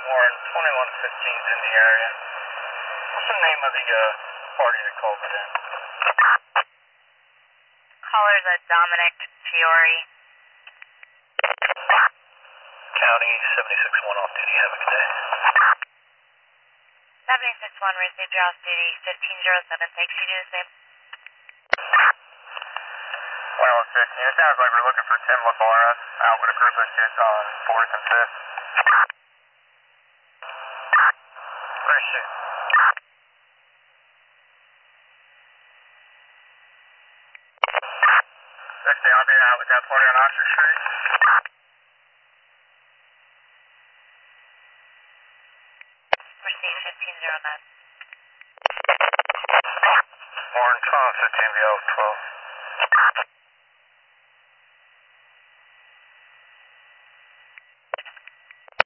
Warren, 2115's in the area. What's the name of the party that called it in? Caller's a Dominic Fiore. County 761 off duty. Have a good day. 761 received your off duty. 1507 takes you to the same. Well, 15. It sounds like we're looking for Tim Labarra out with a group of kids on 4th and 5th. Very soon. Next day, I'll be out with that party on Oxford Street. Receive 1509. Warren, 12, 15, 12.